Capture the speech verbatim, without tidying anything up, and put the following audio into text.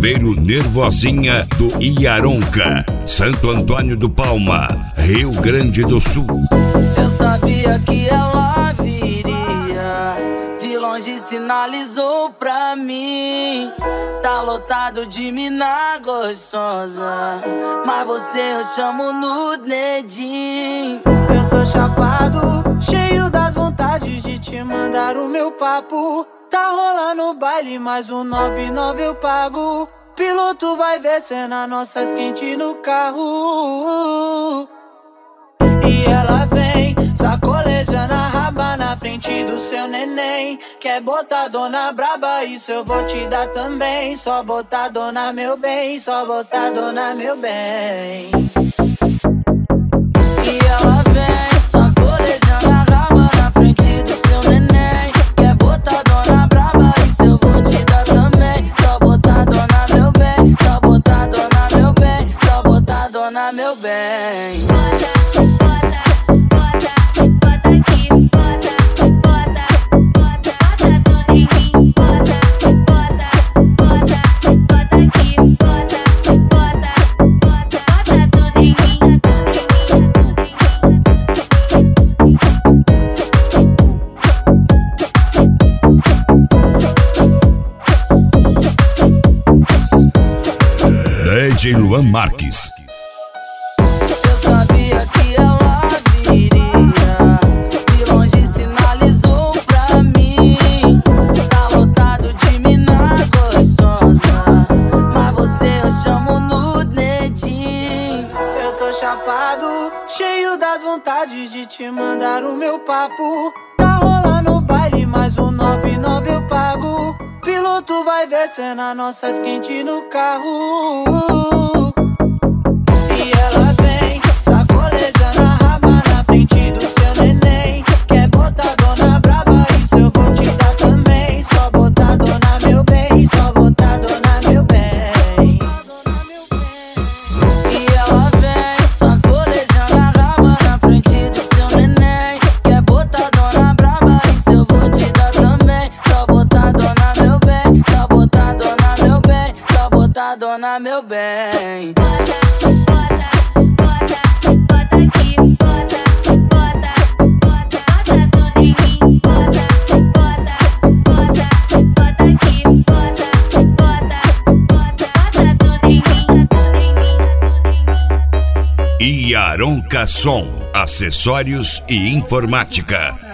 Chaveiro Nervosinha do Iaronca, Santo Antônio do Palma, Rio Grande do Sul. Eu sabia que ela viria, de longe sinalizou pra mim. Tá lotado de mina gostosa, mas você eu chamo no dedinho. Eu tô chapado, cheio das vontades de te mandar o meu papo. Tá rolando o baile, mais um nove e nove eu pago. Piloto vai ver cena nossas quente no carro. E ela vem, sacolejando a raba na frente do seu neném. Quer botar dona braba, isso eu vou te dar também. Só botar dona meu bem, só botar dona meu bem. E ela vem, sacolejando a raba na frente do seu neném. Quer botar dona braba, isso eu vou te dar também. Só botar dona meu bem, só botar dona meu bem, só botar dona meu bem. D J Luan Marques. Eu sabia que ela viria, de longe sinalizou pra mim. Tá lotado de mina gostosa, mas você eu chamo no dedinho. Eu tô chapado, cheio das vontades de te mandar o meu papo. Tá rolando o baile, mais um nove e nove eu pago. Piloto vai ver cena nossas quente no carro. E ela vem, sacolejando a raba na frente do seu neném. Quer botar dona braba, isso eu vou te dar também. Só botar dona meu bem, só botar dona meu bem. E ela vem, sacolejando a raba na frente do seu neném. Quer botar dona braba, isso eu vou te dar também. Só botar dona meu bem, só botar dona meu bem, só botar dona meu bem. Iaronca Som, acessórios e informática.